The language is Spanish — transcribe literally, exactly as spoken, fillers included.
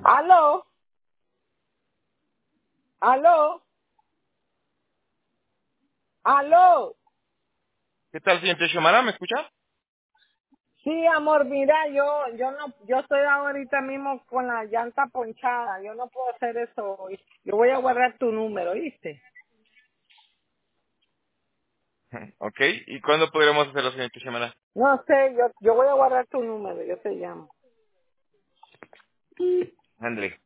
Aló, aló, aló. ¿Qué tal, señor Xiomara? ¿Me escucha? Sí, amor, mira, yo, yo no, yo estoy ahorita mismo con la llanta ponchada. Yo no puedo hacer eso hoy. Yo voy a guardar tu número, ¿viste? Ok. ¿Y cuándo podremos hacerlo, señor Xiomara? No sé, yo, yo voy a guardar tu número. Yo te llamo. André.